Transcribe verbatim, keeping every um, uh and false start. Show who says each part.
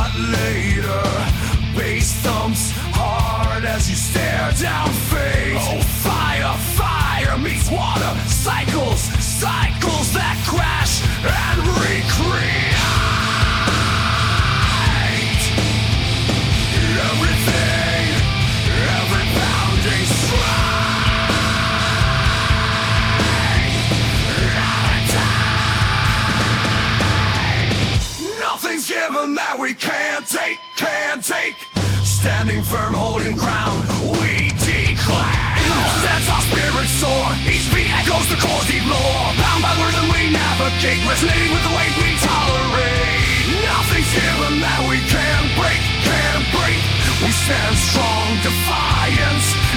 Speaker 1: lot later. Bass thumps hard as you stare down fate. Oh, fire, fire meets water. Cycles, cycles that crash and recreate. Everything, every pounding strike. Nothing's given that we can't take, can't take. Standing firm, holding ground, we declare. In all sense our spirits soar. Each beat echoes the core's deep lore. Bound by words and we navigate, resonating with the weight we tolerate. Nothing's given that we can't break, can't break. We stand strong, defiance.